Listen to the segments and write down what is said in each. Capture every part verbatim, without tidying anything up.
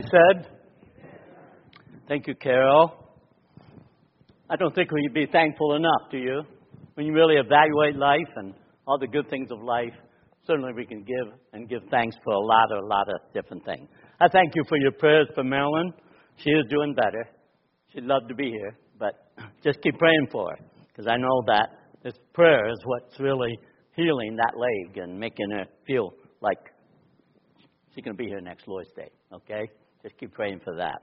said? Thank you, Carol. I don't think we'd be thankful enough, do you? When you really evaluate life and all the good things of life, certainly we can give and give thanks for a lot, a lot of different things. I thank you for your prayers for Marilyn. She is doing better. She'd love to be here, but just keep praying for her, because I know that this prayer is what's really healing that leg and making her feel like she's going to be here next Lord's Day, okay? Just keep praying for that.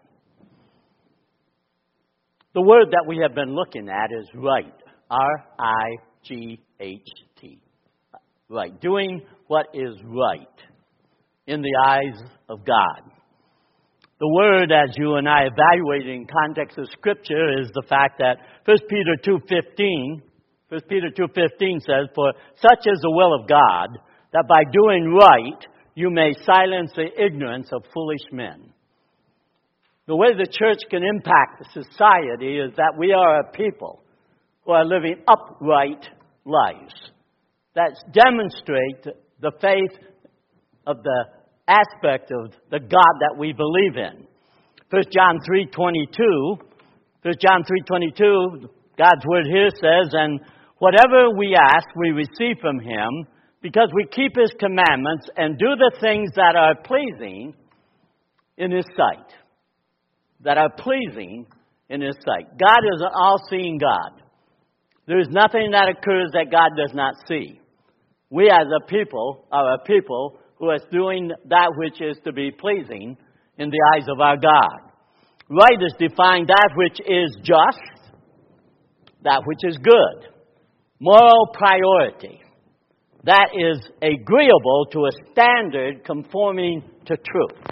The word that we have been looking at is right, R I G H T, right, doing what is right in the eyes of God. The word, as you and I evaluate in context of Scripture, is the fact that First Peter two fifteen, First Peter two fifteen says, "For such is the will of God, that by doing right you may silence the ignorance of foolish men." The way the church can impact society is that we are a people who are living upright lives that demonstrate the faith of the aspect of the God that we believe in. First John three twenty-two, First John three twenty-two, God's word here says, "And whatever we ask, we receive from Him, because we keep His commandments and do the things that are pleasing in His sight." That are pleasing in His sight. God is an all-seeing God. There is nothing that occurs that God does not see. We as a people are a people who are doing that which is to be pleasing in the eyes of our God. Right is defined that which is just, that which is good. Moral priority. That is agreeable to a standard conforming to truth.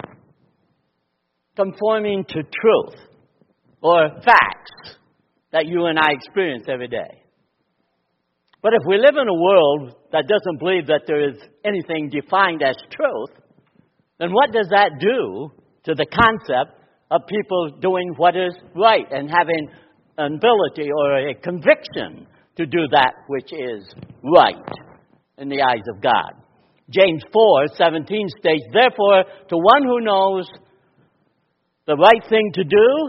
Conforming to truth or facts that you and I experience every day. But if we live in a world that doesn't believe that there is anything defined as truth, then what does that do to the concept of people doing what is right and having an ability or a conviction to do that which is right in the eyes of God? James four seventeen states, "Therefore, to one who knows the right thing to do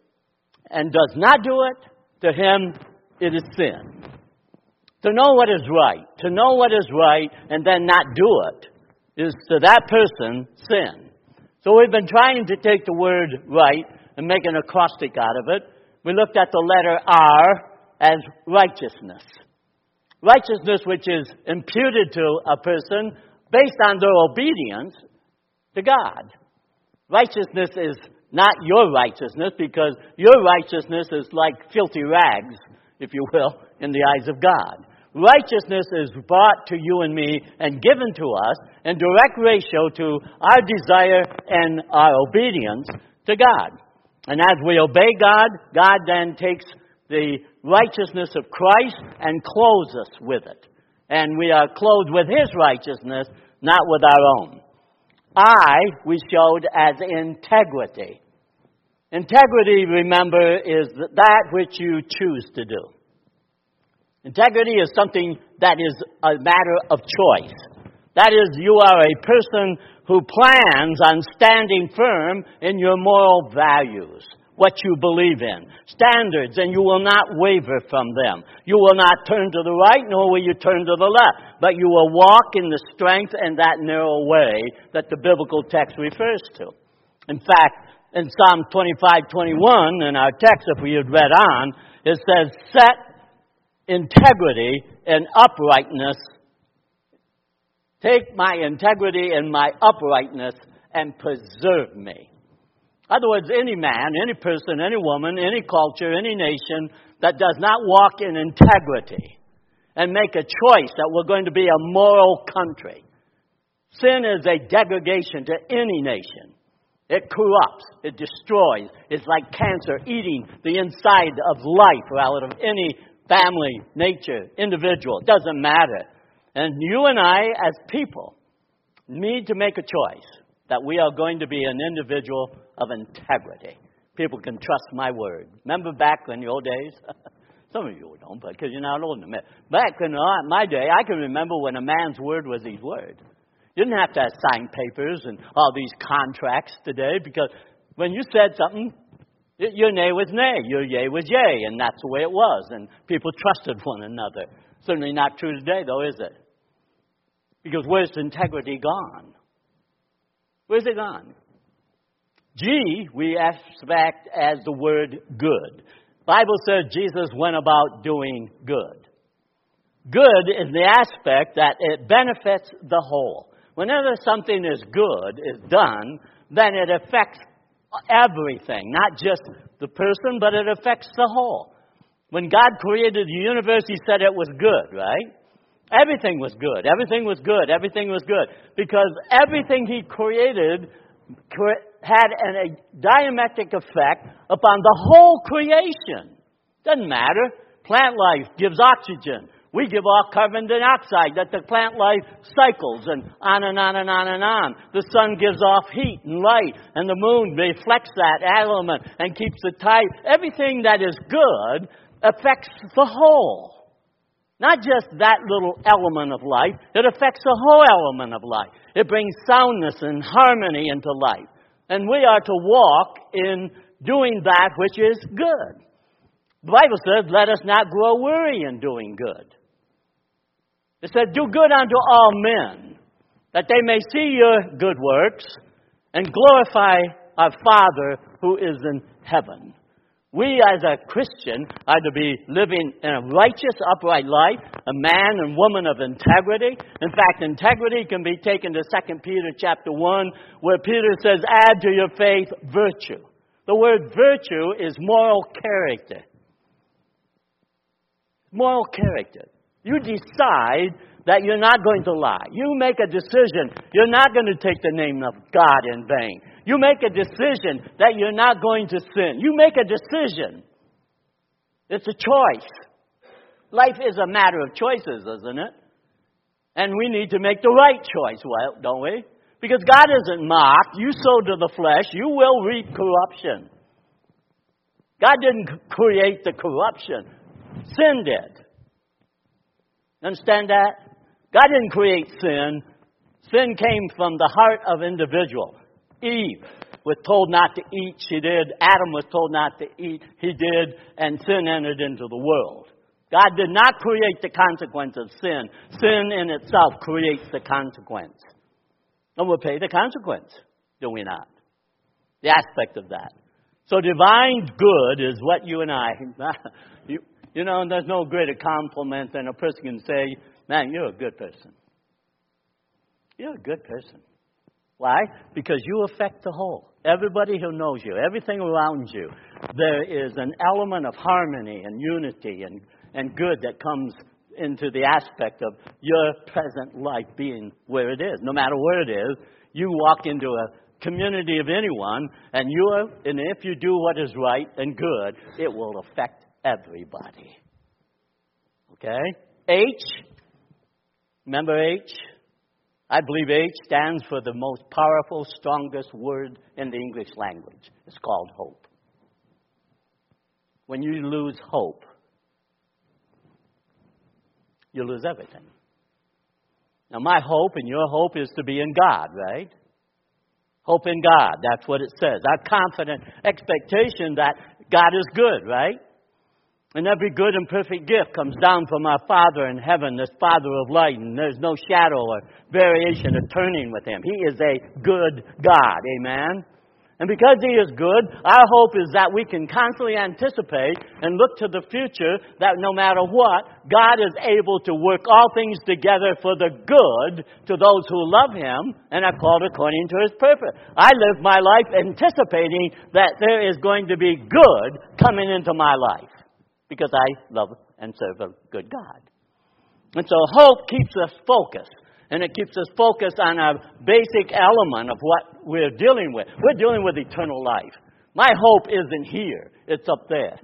and does not do it, to him it is sin." To know what is right, to know what is right and then not do it, is to that person sin. So we've been trying to take the word right and make an acrostic out of it. We looked at the letter R as righteousness. Righteousness which is imputed to a person based on their obedience to God. Righteousness is not your righteousness, because your righteousness is like filthy rags, if you will, in the eyes of God. Righteousness is brought to you and me and given to us in direct ratio to our desire and our obedience to God. And as we obey God, God then takes the righteousness of Christ and clothes us with it. And we are clothed with His righteousness, not with our own. I, we showed as integrity. Integrity, remember, is that which you choose to do. Integrity is something that is a matter of choice. That is, you are a person who plans on standing firm in your moral values, what you believe in, standards, and you will not waver from them. You will not turn to the right, nor will you turn to the left, but you will walk in the strength and that narrow way that the biblical text refers to. In fact, in Psalm twenty-five twenty-one, in our text, if we had read on, it says, "Set integrity and uprightness. Take my integrity and my uprightness and preserve me." In other words, any man, any person, any woman, any culture, any nation that does not walk in integrity and make a choice that we're going to be a moral country. Sin is a degradation to any nation. It corrupts. It destroys. It's like cancer eating the inside of life out of any family, nature, individual. It doesn't matter. And you and I, as people, need to make a choice that we are going to be an individual of integrity. People can trust my word. Remember back in the old days? Some of you don't, but because you're not old enough. Back in my day, I can remember when a man's word was his word. You didn't have to sign papers and all these contracts today, because When you said something, your nay was nay, your yea was yea, and that's the way it was. And people trusted one another. Certainly not true today, though, is it? Because where's integrity gone? Where's it gone? G, we expect as the word good. Bible says Jesus went about doing good. Good is the aspect that it benefits the whole. Whenever something is good, is done, then it affects everything, not just the person, but it affects the whole. When God created the universe, He said it was good, right? Everything was good. Everything was good. Everything was good. Because everything He created had an, a diametric effect upon the whole creation. Doesn't matter. Plant life gives oxygen. We give off carbon dioxide that the plant life cycles, and on and on and on and on. The sun gives off heat and light, and the moon reflects that element and keeps it tight. Everything that is good affects the whole. Not just that little element of life. It affects the whole element of life. It brings soundness and harmony into life. And we are to walk in doing that which is good. The Bible says, let us not grow weary in doing good. It said, do good unto all men, that they may see your good works and glorify our Father who is in heaven. We as a Christian are to be living in a righteous, upright life, a man and woman of integrity. In fact, integrity can be taken to Second Peter chapter one, where Peter says, add to your faith virtue. The word virtue is moral character. Moral character. You decide that you're not going to lie. You make a decision. You're not going to take the name of God in vain. You make a decision that you're not going to sin. You make a decision. It's a choice. Life is a matter of choices, isn't it? And we need to make the right choice, well, don't we? Because God isn't mocked. You sow to the flesh, you will reap corruption. God didn't create the corruption. Sin did. Understand that? God didn't create sin. Sin came from the heart of individual. Eve was told not to eat. She did. Adam was told not to eat. He did. And sin entered into the world. God did not create the consequence of sin. Sin in itself creates the consequence. And we'll pay the consequence, do we not? The aspect of that. So divine good is what you and I... you, You know, there's no greater compliment than a person can say, man, you're a good person. You're a good person. Why? Because you affect the whole. Everybody who knows you, everything around you, there is an element of harmony and unity and, and good that comes into the aspect of your present life being where it is. No matter where it is, you walk into a community of anyone, and you are, and if you do what is right and good, it will affect everybody. Okay? H. Remember H? I believe H stands for the most powerful, strongest word in the English language. It's called hope. When you lose hope, you lose everything. Now, my hope and your hope is to be in God, right? Hope in God. That's what it says. Our confident expectation that God is good, right? And every good and perfect gift comes down from our Father in heaven, this Father of light, and there's no shadow or variation or turning with Him. He is a good God, amen? And because He is good, our hope is that we can constantly anticipate and look to the future that no matter what, God is able to work all things together for the good to those who love Him and are called according to His purpose. I live my life anticipating that there is going to be good coming into my life because I love and serve a good God. And so hope keeps us focused. And it keeps us focused on a basic element of what we're dealing with. We're dealing with eternal life. My hope isn't here. It's up there.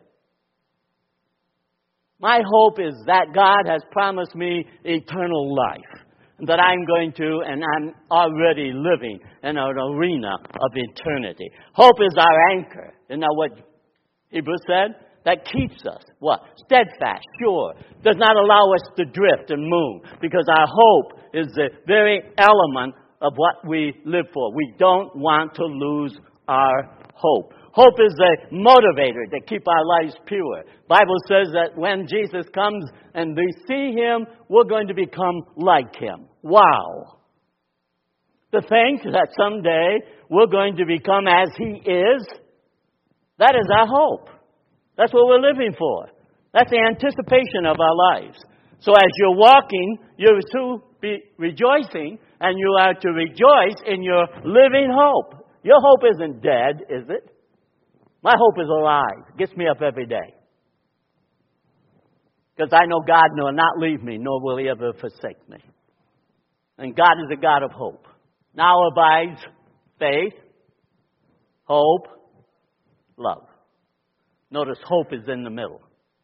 My hope is that God has promised me eternal life. That I'm going to, and I'm already living in an arena of eternity. Hope is our anchor. Isn't that what Hebrews said? That keeps us, what? Steadfast, sure. Does not allow us to drift and move. Because our hope is the very element of what we live for. We don't want to lose our hope. Hope is a motivator to keep our lives pure. Bible says that when Jesus comes and we see Him, we're going to become like Him. Wow. To think that someday we're going to become as He is, that is our hope. That's what we're living for. That's the anticipation of our lives. So as you're walking, you're to be rejoicing, and you are to rejoice in your living hope. Your hope isn't dead, is it? My hope is alive. It gets me up every day. Because I know God will not leave me, nor will He ever forsake me. And God is a God of hope. Now abides faith, hope, love. Notice hope is in the middle.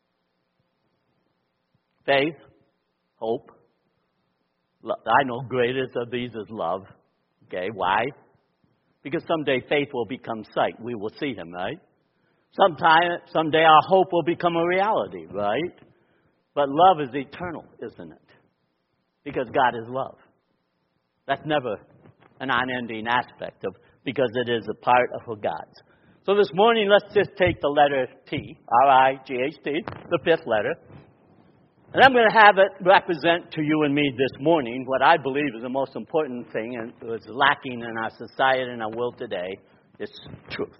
Faith, hope, love. I know greatest of these is love. Okay, why? Because someday faith will become sight. We will see Him, right? Sometime, someday our hope will become a reality, right? But love is eternal, isn't it? Because God is love. That's never an unending aspect of, because it is a part of God's. So this morning, let's just take the letter T, R I G H T, the fifth letter. And I'm going to have it represent to you and me this morning what I believe is the most important thing and is lacking in our society and our world today is truth.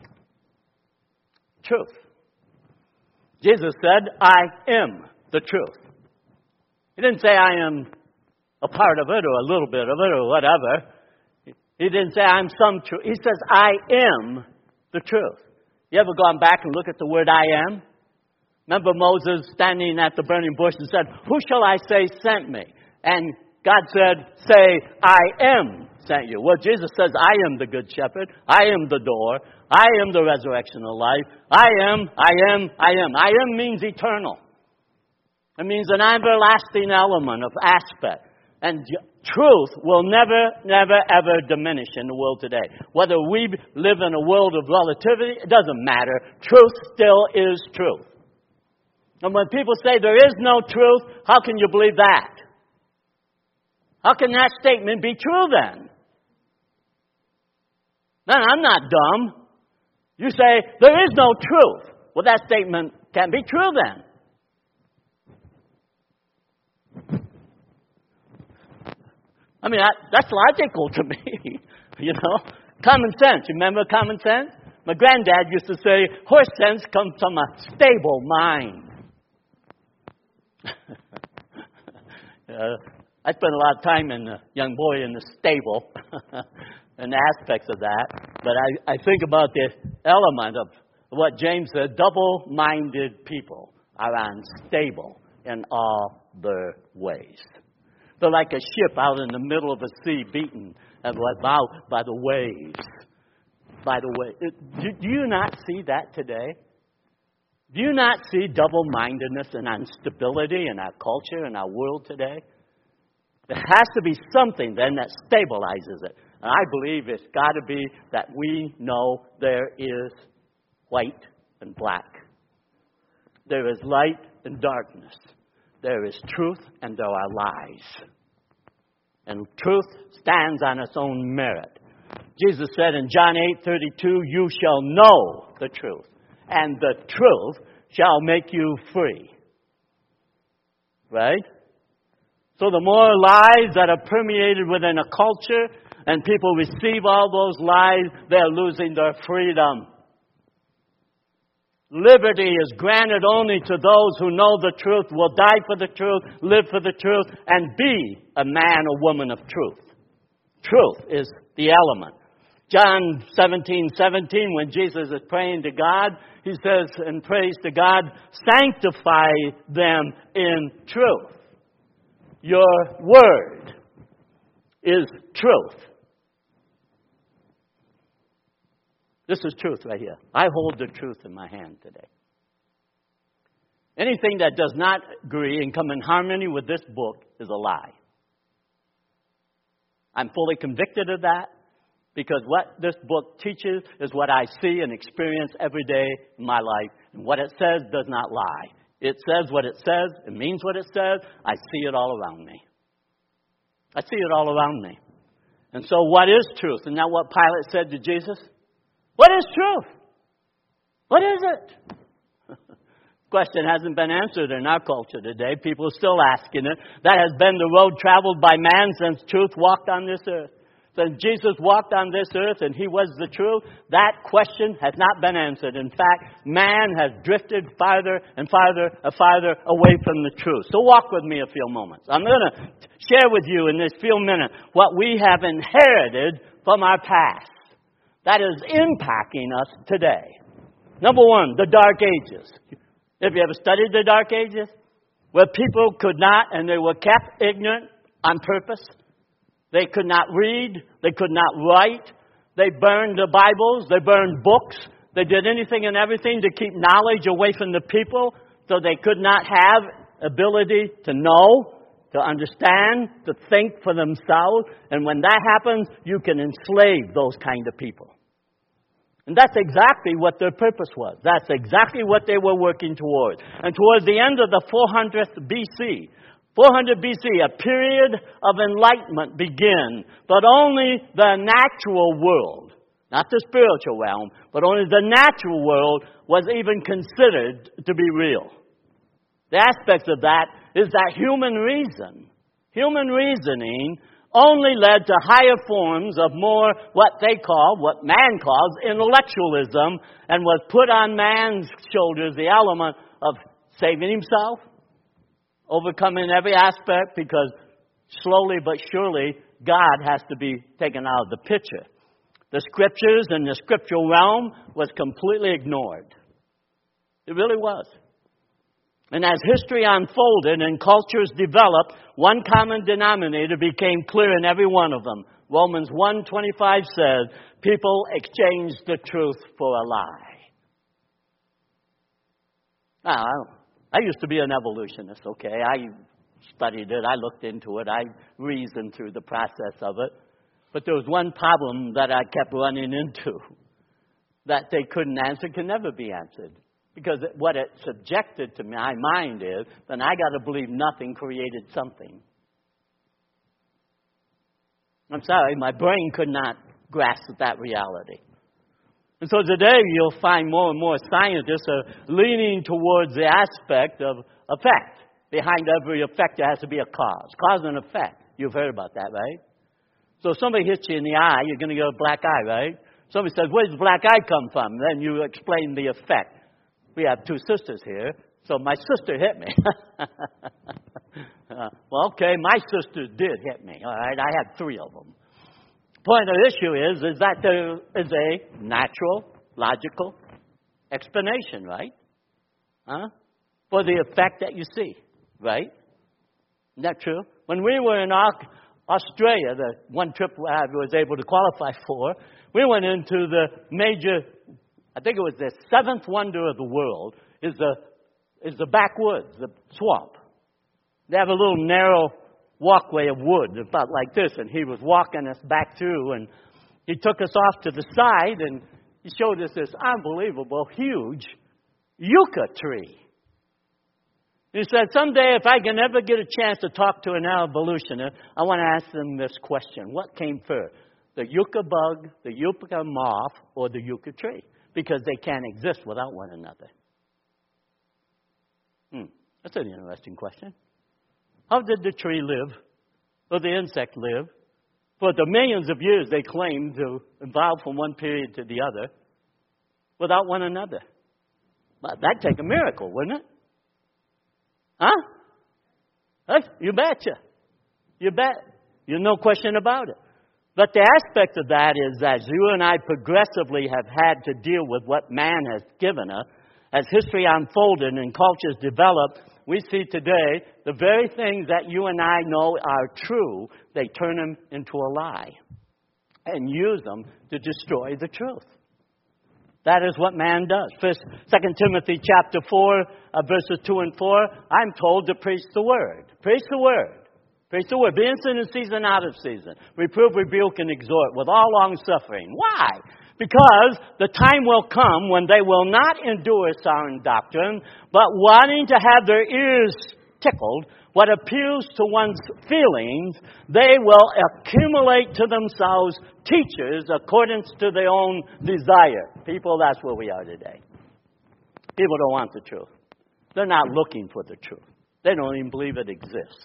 Truth. Jesus said, I am the truth. He didn't say I am a part of it or a little bit of it or whatever. He didn't say I'm some truth. He says, I am the truth. You ever gone back and look at the word I am? Remember Moses standing at the burning bush and said, who shall I say sent me? And God said, say, I am sent you. Well, Jesus says, I am the good shepherd. I am the door. I am the resurrection of life. I am, I am, I am. I am means eternal. It means an everlasting element of aspect. And truth will never, never, ever diminish in the world today. Whether we live in a world of relativity, it doesn't matter. Truth still is truth. And when people say there is no truth, how can you believe that? How can that statement be true then? No, I'm not dumb. You say there is no truth. Well, that statement can't be true then. I mean, that, that's logical to me, you know. Common sense. Remember common sense? My granddad used to say, horse sense comes from a stable mind. uh, I spent a lot of time in a young boy in the stable and aspects of that. But I, I think about the element of what James said, double-minded people are unstable in all their ways. They're like a ship out in the middle of a sea beaten about by the waves. By the way, do, do you not see that today? Do you not see double-mindedness and instability in our culture and our world today? There has to be something then that stabilizes it. And I believe it's got to be that we know there is white and black. There is light and darkness. There is truth and there are lies. And truth stands on its own merit. Jesus said in John eight thirty-two, you shall know the truth, and the truth shall make you free. Right? So the more lies that are permeated within a culture, and people receive all those lies, they're losing their freedom. Liberty is granted only to those who know the truth, will die for the truth, live for the truth, and be a man or woman of truth. Truth is the element. John seventeen seventeen, when Jesus is praying to God, he says and prays to God, sanctify them in truth. Your word is truth. This is truth right here. I hold the truth in my hand today. Anything that does not agree and come in harmony with this book is a lie. I'm fully convicted of that because what this book teaches is what I see and experience every day in my life. And what it says does not lie. It says what it says. It means what it says. I see it all around me. I see it all around me. And so what is truth? Isn't that what Pilate said to Jesus? What is truth? What is it? Question hasn't been answered in our culture today. People are still asking it. That has been the road traveled by man since truth walked on this earth. Since Jesus walked on this earth and He was the truth, that question has not been answered. In fact, man has drifted farther and farther and farther away from the truth. So walk with me a few moments. I'm going to share with you in this few minutes what we have inherited from our past that is impacting us today. Number one, the Dark Ages. Have you ever studied the Dark Ages? Where people could not, and they were kept ignorant on purpose. They could not read. They could not write. They burned the Bibles. They burned books. They did anything and everything to keep knowledge away from the people so they could not have ability to know, to understand, to think for themselves. And when that happens, you can enslave those kind of people. And that's exactly what their purpose was. That's exactly what they were working towards. And towards the end of the four hundredth B C, four hundred B C, a period of enlightenment began. But only the natural world, not the spiritual realm, but only the natural world was even considered to be real. The aspects of that is that human reason, human reasoning, only led to higher forms of more what they call, what man calls, intellectualism, and was put on man's shoulders the element of saving himself, overcoming every aspect, because slowly but surely God has to be taken out of the picture. The scriptures and the scriptural realm was completely ignored. It really was. And as history unfolded and cultures developed, one common denominator became clear in every one of them. Romans one twenty-five says, people exchanged the truth for a lie. Now, I used to be an evolutionist, okay? I studied it, I looked into it, I reasoned through the process of it. But there was one problem that I kept running into that they couldn't answer, can never be answered. Because what it subjected to my mind is, then I got to believe nothing created something. I'm sorry, my brain could not grasp that reality. And so today you'll find more and more scientists are leaning towards the aspect of effect. Behind every effect there has to be a cause. Cause and effect. You've heard about that, right? So if somebody hits you in the eye, you're going to get a black eye, right? Somebody says, where does the black eye come from? Then you explain the effect. We have two sisters here, so my sister hit me. uh, well, okay, my sister did hit me, all right? I had three of them. Point of the issue is, is that there is a natural, logical explanation, right? Huh? For the effect that you see, right? Isn't that true? When we were in Australia, the one trip I was able to qualify for, we went into the major, I think it was the seventh wonder of the world, is the is the backwoods, the swamp. They have a little narrow walkway of wood, about like this, and he was walking us back through, and he took us off to the side, and he showed us this unbelievable, huge yucca tree. He said, someday if I can ever get a chance to talk to an evolutionist, I want to ask them this question. What came first, the yucca bug, the yucca moth, or the yucca tree? Because they can't exist without one another. Hmm, that's an interesting question. How did the tree live, or the insect live? For the millions of years they claim to evolve from one period to the other without one another. But that'd take a miracle, wouldn't it? Huh? Huh? You betcha. You bet. There's no question about it. But the aspect of that is that you and I progressively have had to deal with what man has given us. As history unfolded and cultures developed, we see today the very things that you and I know are true, they turn them into a lie and use them to destroy the truth. That is what man does. First, Second Timothy chapter four, uh, verses two and four, I'm told to preach the word. Preach the word. Preach the word. Be instant in season, out of season. Reprove, rebuke, and exhort with all long suffering. Why? Because the time will come when they will not endure sound doctrine, but wanting to have their ears tickled, what appeals to one's feelings, they will accumulate to themselves teachers according to their own desire. People, that's where we are today. People don't want the truth. They're not looking for the truth. They don't even believe it exists.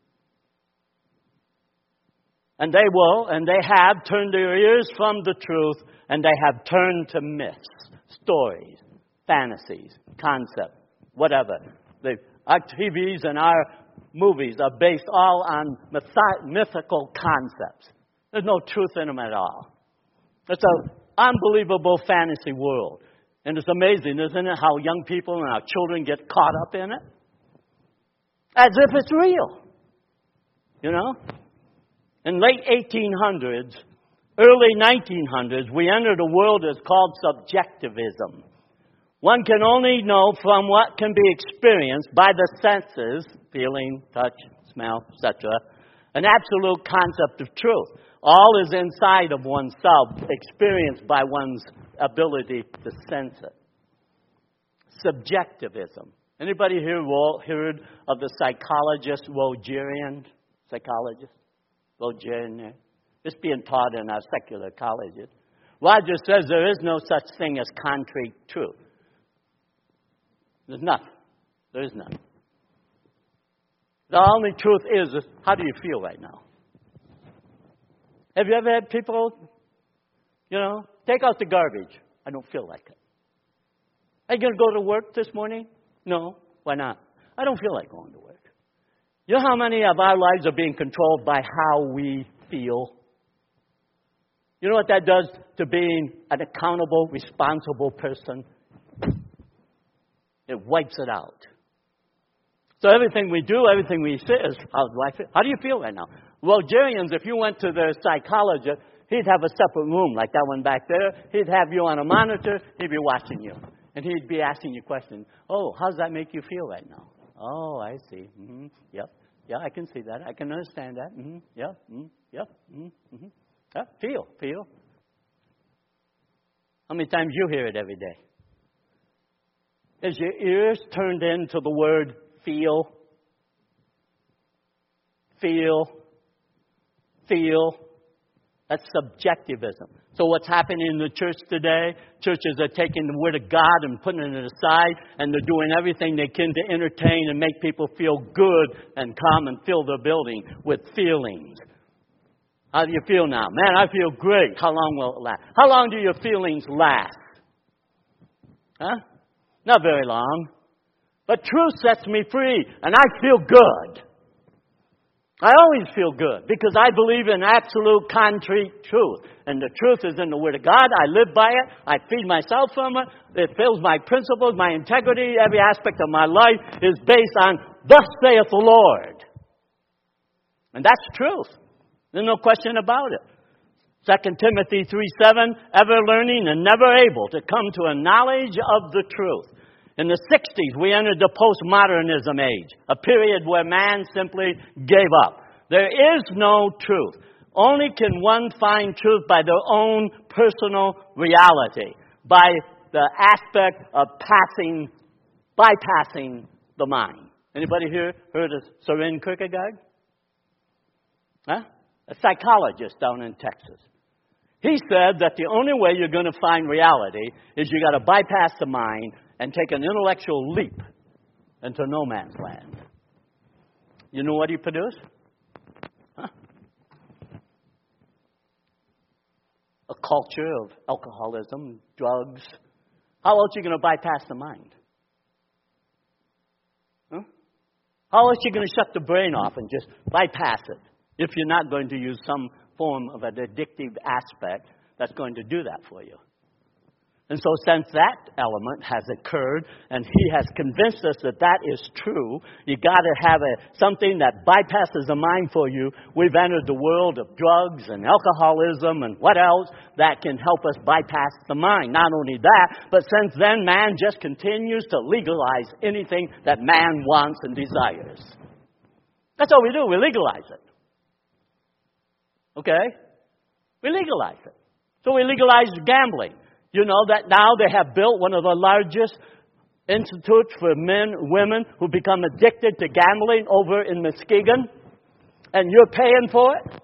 And they will, and they have turned their ears from the truth, and they have turned to myths, stories, fantasies, concepts, whatever. The, our T Vs and our movies are based all on myth- mythical concepts. There's no truth in them at all. It's an unbelievable fantasy world. And it's amazing, isn't it, how young people and our children get caught up in it? As if it's real. You know? In late eighteen hundreds, early nineteen hundreds, we entered a world that's called subjectivism. One can only know from what can be experienced by the senses, feeling, touch, smell, et cetera, an absolute concept of truth. All is inside of oneself, experienced by one's ability to sense it. Subjectivism. Anybody here heard of the psychologist Rogerian? Psychologist? Rogerian? It's being taught in our secular colleges. Roger says there is no such thing as concrete truth. There's nothing. There is none. The only truth is, is how do you feel right now? Have you ever had people, you know, take out the garbage? I don't feel like it. Are you going to go to work this morning? No. Why not? I don't feel like going to work. You know how many of our lives are being controlled by how we feel? You know what that does to being an accountable, responsible person? It wipes it out. So everything we do, everything we say is, how do I feel? How do you feel right now? Rogerians, if you went to their psychologist, he'd have a separate room like that one back there. He'd have you on a monitor. He'd be watching you. And he'd be asking you questions. Oh, how does that make you feel right now? Oh, I see. Mm-hmm. Yep. Yeah, I can see that. I can understand that. Mm-hmm. Yep. Mm-hmm. Yep. Mm-hmm. Yeah, feel. Feel. How many times you hear it every day? Is your ears turned into the word feel? Feel. Feel. That's subjectivism. So what's happening in the church today? Churches are taking the Word of God and putting it aside, and they're doing everything they can to entertain and make people feel good and come and fill their building with feelings. How do you feel now? Man, I feel great. How long will it last? How long do your feelings last? Huh? Not very long. But truth sets me free, and I feel good. I always feel good because I believe in absolute concrete truth. And the truth is in the Word of God. I live by it. I feed myself from it. It fills my principles, my integrity. Every aspect of my life is based on, thus saith the Lord. And that's truth. There's no question about it. Second Timothy three seven, ever learning and never able to come to a knowledge of the truth. In the sixties, we entered the postmodernism age, a period where man simply gave up. There is no truth. Only can one find truth by their own personal reality, by the aspect of passing, bypassing the mind. Anybody here heard of Soren Kierkegaard? Huh? A psychologist down in Texas. He said that the only way you're going to find reality is you got to bypass the mind and take an intellectual leap into no man's land. You know what he produced? Huh? A culture of alcoholism, drugs. How else are you going to bypass the mind? Huh? How else are you going to shut the brain off and just bypass it if you're not going to use some form of an addictive aspect that's going to do that for you? And so since that element has occurred, and he has convinced us that that is true, you got to have a, something that bypasses the mind for you. We've entered the world of drugs and alcoholism and what else that can help us bypass the mind. Not only that, but since then, man just continues to legalize anything that man wants and desires. That's all we do. We legalize it. Okay? We legalize it. So we legalize gambling. You know that now they have built one of the largest institute for men, women who become addicted to gambling over in Muskegon, and you're paying for it?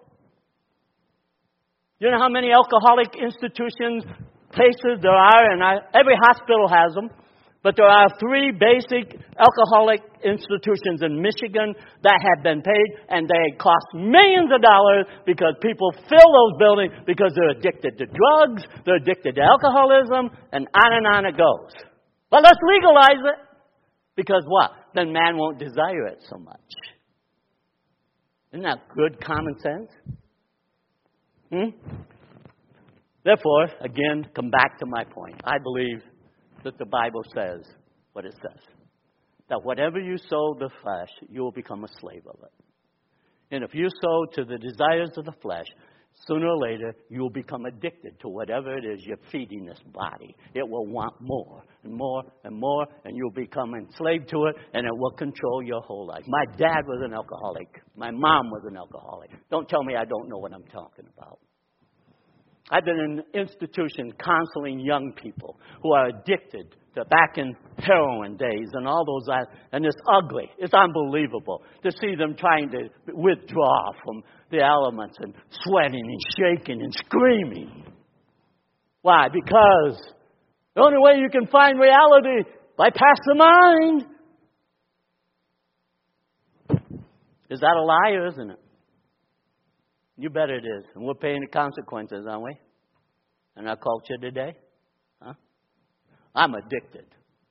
You know how many alcoholic institutions, places there are, and I, every hospital has them, but there are three basic alcoholic institutions in Michigan that have been paid, and they cost millions of dollars because people fill those buildings because they're addicted to drugs, they're addicted to alcoholism, and on and on it goes. But let's legalize it. Because what? Then man won't desire it so much. Isn't that good common sense? Hmm? Therefore, again, come back to my point. I believe that the Bible says what it says. That whatever you sow the flesh, you will become a slave of it. And if you sow to the desires of the flesh, sooner or later, you will become addicted to whatever it is you're feeding this body. It will want more and more and more, and you'll become enslaved to it, and it will control your whole life. My dad was an alcoholic. My mom was an alcoholic. Don't tell me I don't know what I'm talking about. I've been in institutions counseling young people who are addicted to back in heroin days and all those, and it's ugly. It's unbelievable to see them trying to withdraw from the elements and sweating and shaking and screaming. Why? Because the only way you can find reality, bypass the mind. Is that a lie or isn't it? You bet it is. And we're paying the consequences, aren't we? In our culture today. Huh? I'm addicted.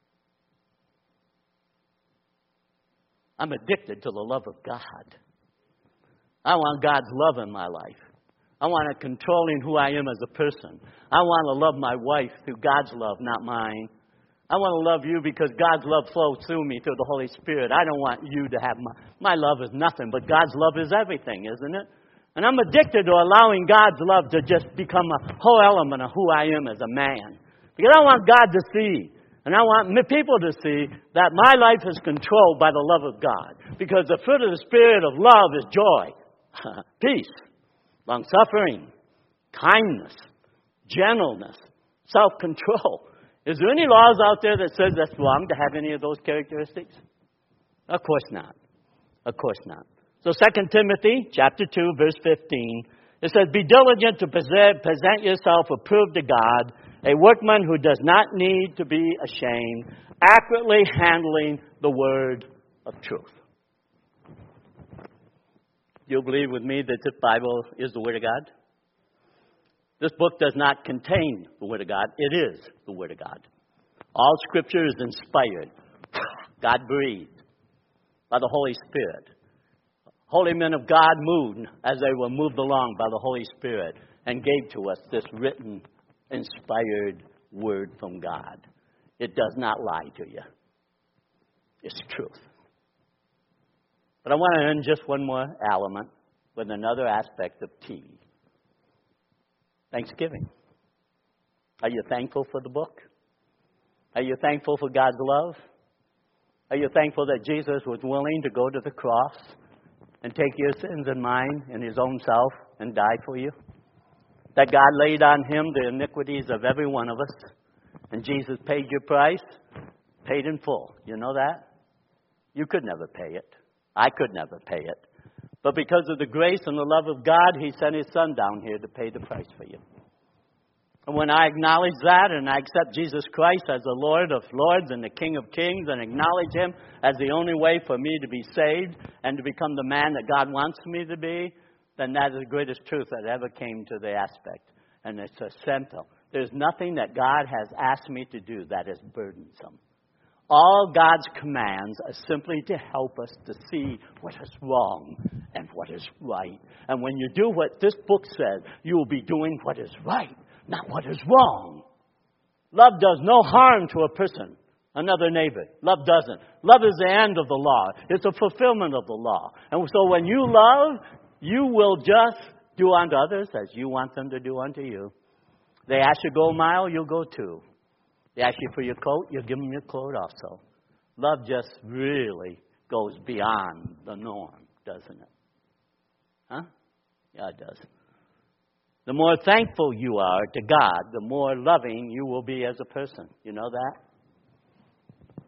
I'm addicted to the love of God. I want God's love in my life. I want it controlling who I am as a person. I want to love my wife through God's love, not mine. I want to love you because God's love flows through me through the Holy Spirit. I don't want you to have my... My love is nothing, but God's love is everything, isn't it? And I'm addicted to allowing God's love to just become a whole element of who I am as a man. Because I want God to see, and I want people to see, that my life is controlled by the love of God. Because the fruit of the Spirit of love is joy, peace, long-suffering, kindness, gentleness, self-control. Is there any laws out there that says that's wrong to have any of those characteristics? Of course not. Of course not. So Second Timothy chapter two, verse fifteen, it says, "Be diligent to present, present yourself approved to God, a workman who does not need to be ashamed, accurately handling the word of truth." Do you believe with me that this Bible is the Word of God? This book does not contain the Word of God. It is the Word of God. All Scripture is inspired, God-breathed, by the Holy Spirit. Holy men of God moved as they were moved along by the Holy Spirit and gave to us this written, inspired word from God. It does not lie to you. It's truth. But I want to end just one more element with another aspect of T. Thanksgiving. Are you thankful for the book? Are you thankful for God's love? Are you thankful that Jesus was willing to go to the cross and take your sins and mine in His own self and die for you? That God laid on Him the iniquities of every one of us. And Jesus paid your price, paid in full. You know that? You could never pay it. I could never pay it. But because of the grace and the love of God, He sent His Son down here to pay the price for you. And when I acknowledge that and I accept Jesus Christ as the Lord of Lords and the King of Kings and acknowledge Him as the only way for me to be saved and to become the man that God wants me to be, then that is the greatest truth that ever came to the aspect. And it's essential. There's nothing that God has asked me to do that is burdensome. All God's commands are simply to help us to see what is wrong and what is right. And when you do what this book says, you will be doing what is right, not what is wrong. Love does no harm to a person, another neighbor. Love doesn't. Love is the end of the law. It's a fulfillment of the law. And so when you love, you will just do unto others as you want them to do unto you. They ask you to go a mile, you'll go two. They ask you for your coat, you'll give them your coat also. Love just really goes beyond the norm, doesn't it? Huh? Yeah, it does. The more thankful you are to God, the more loving you will be as a person. You know that?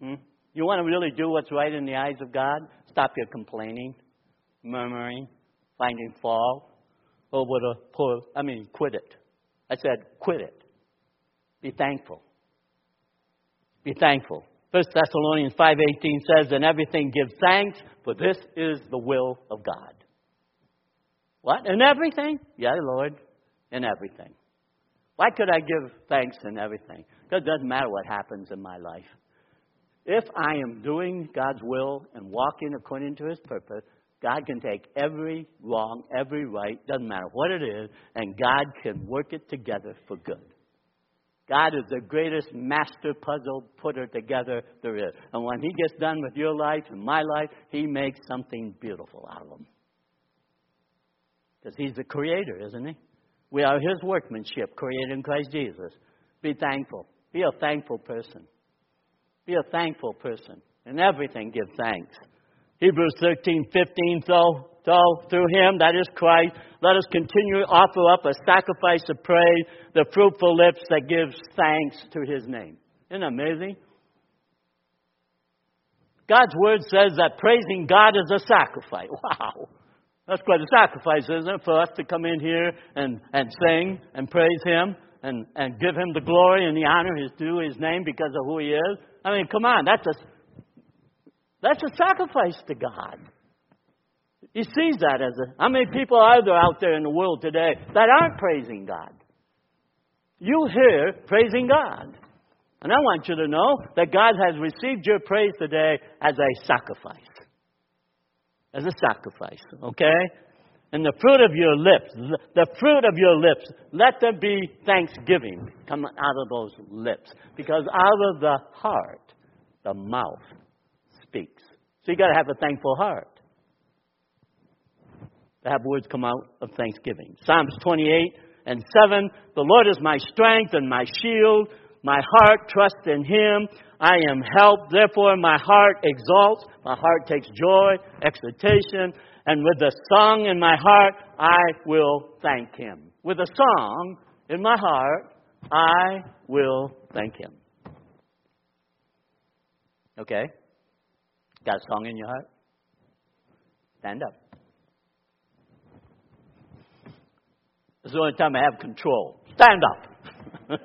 Hmm? You want to really do what's right in the eyes of God? Stop your complaining, murmuring, finding fault. Oh, what a poor, I mean, quit it. I said, quit it. Be thankful. Be thankful. First Thessalonians five eighteen says, in everything give thanks, for this is the will of God. What? In everything? Yeah, Lord, in everything. Why could I give thanks in everything? Because it doesn't matter what happens in my life. If I am doing God's will and walking according to His purpose, God can take every wrong, every right, doesn't matter what it is, and God can work it together for good. God is the greatest master puzzle putter together there is. And when He gets done with your life and my life, He makes something beautiful out of them. Because He's the Creator, isn't He? We are His workmanship, created in Christ Jesus. Be thankful. Be a thankful person. Be a thankful person. In everything, give thanks. Hebrews thirteen fifteen, so, so through Him, that is Christ, let us continue to offer up a sacrifice of praise, the fruitful lips that gives thanks to His name. Isn't that amazing? God's Word says that praising God is a sacrifice. Wow. That's quite a sacrifice, isn't it, for us to come in here and, and sing and praise Him and, and give Him the glory and the honor His due His name because of who He is. I mean, come on, that's a that's a sacrifice to God. He sees that as a... How many people are there out there in the world today that aren't praising God? You here praising God. And I want you to know that God has received your praise today as a sacrifice. As a sacrifice, okay? And the fruit of your lips, the fruit of your lips, let there be thanksgiving come out of those lips. Because out of the heart, the mouth speaks. So you got to have a thankful heart to have words come out of thanksgiving. Psalms twenty-eight and seven, the Lord is my strength and my shield. My heart trusts in Him. I am helped. Therefore, my heart exalts. My heart takes joy, exultation. And with a song in my heart, I will thank Him. With a song in my heart, I will thank Him. Okay? Got a song in your heart? Stand up. This is the only time I have control. Stand up.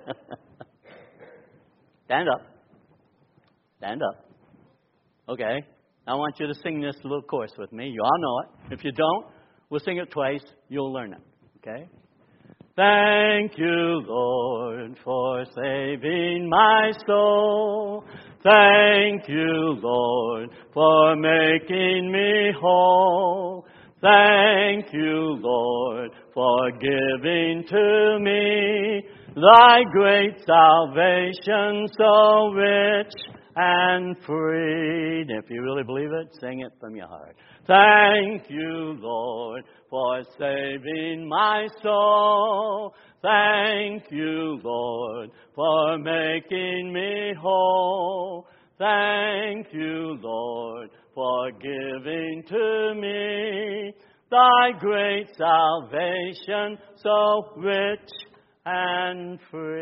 Stand up. Stand up. Okay. I want you to sing this little chorus with me. You all know it. If you don't, we'll sing it twice. You'll learn it. Okay? Thank you, Lord, for saving my soul. Thank you, Lord, for making me whole. Thank you, Lord, for giving to me Thy great salvation so rich and free. And if you really believe it, sing it from your heart. Thank you, Lord, for saving my soul. Thank you, Lord, for making me whole. Thank you, Lord, for giving to me Thy great salvation so rich and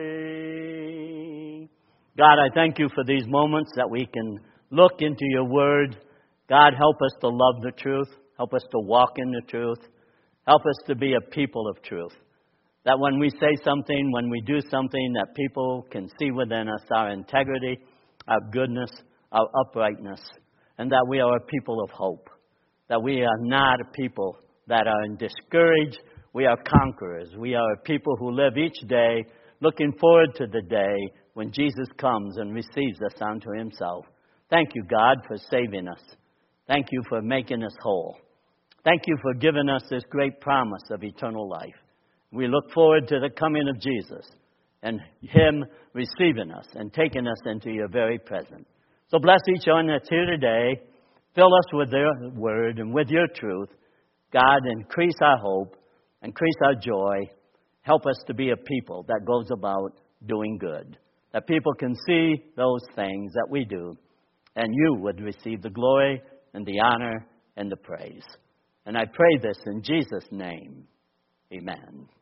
free. God, I thank You for these moments that we can look into Your Word. God, help us to love the truth. Help us to walk in the truth. Help us to be a people of truth. That when we say something, when we do something, that people can see within us our integrity, our goodness, our uprightness, and that we are a people of hope. That we are not a people that are discouraged. We are conquerors. We are a people who live each day looking forward to the day when Jesus comes and receives us unto Himself. Thank You, God, for saving us. Thank You for making us whole. Thank You for giving us this great promise of eternal life. We look forward to the coming of Jesus and Him receiving us and taking us into Your very presence. So bless each one that's here today. Fill us with Their Word and with Your truth. God, increase our hope, increase our joy. Help us to be a people that goes about doing good. That people can see those things that we do. And You would receive the glory and the honor and the praise. And I pray this in Jesus' name. Amen.